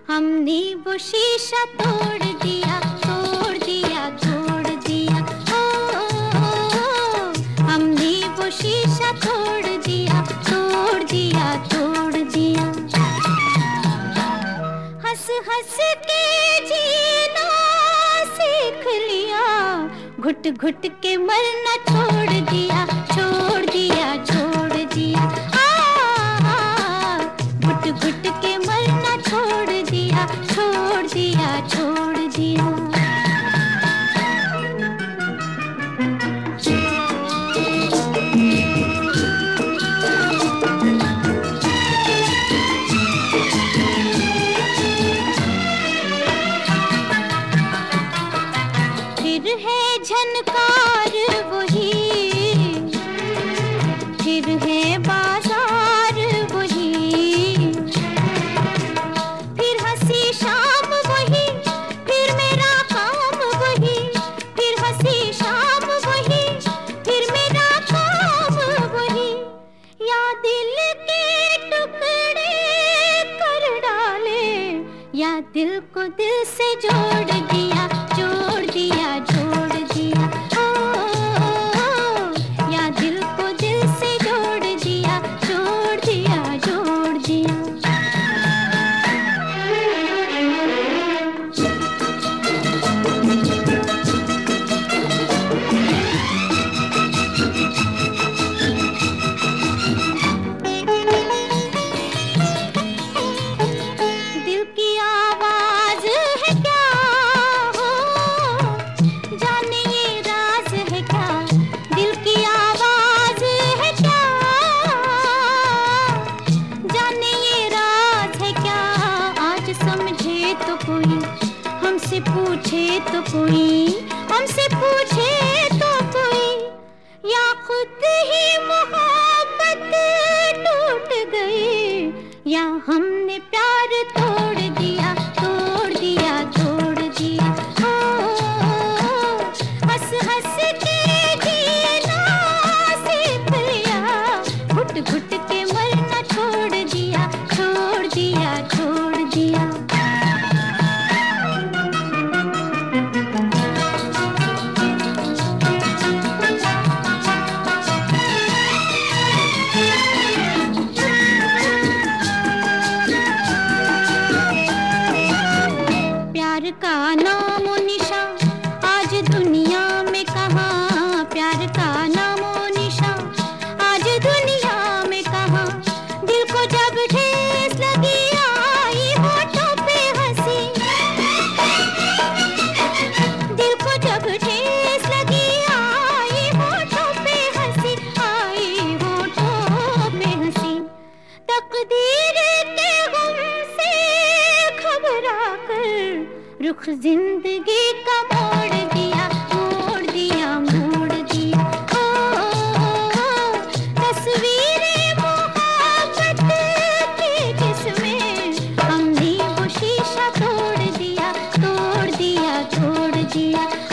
हमने वो शीशा तोड़ दिया, तोड़ दिया, तोड़ दिया। ओ, हमने वो शीशा तोड़ दिया, तोड़ दिया, तोड़ दिया। हंस हंस के जीना सीख लिया, घुट घुट के मरना छोड़ दिया, छोड़ दिया, छोड़ दिया। घुट घुट के मरना छोड़ दिया, छोड़ दिया, छोड़ दिया। फिर है झनकार वही, फिर है बाजार वही, फिर हंसी शाम वही, फिर मेरा काम वही, फिर हंसी शाम वही, फिर मेरा काम वही। या दिल के टुकड़े कर डाले, या दिल को दिल से जोड़ दिया, जोड़ दिया, जोड़ दिया। या दिल को दिल से जोड़ दिया, जोड़ दिया, जोड़ दिया। दिल की आवाज है क्या, हो जाने ये राज है क्या। दिल की आवाज है क्या, जाने ये राज है क्या। आज समझे तो कोई, हमसे पूछे तो कोई, हमसे पूछे तो कोई। या खुद ही मोहब्बत टूट गई, या हमने प्यार तोड़ दिया, तोड़ दिया, तोड़ दिया। हंस हंस के जीना सीख लिया, घुट घुट के मरना छोड़ दिया, छोड़ दिया, छोड़ दिया। प्यार का नामो निशा आज दुनिया में कहाँ, प्यार का नामो निशा आज दुनिया में कहाँ। दिल को जब ठेस लगी आई होठों पे हंसी, दिल को जब ठेस लगी आई होठों पे हंसी, आई होठों पे हंसी। तकदीर के गम से घबरा कर रुख जिंदगी का मोड़ दिया, मोड़ दिया, मोड़ दिया। तस्वीरें मोहब्बत की जिसमें हमने वो शीशा तोड़ दिया, तोड़ दिया, तोड़ दिया।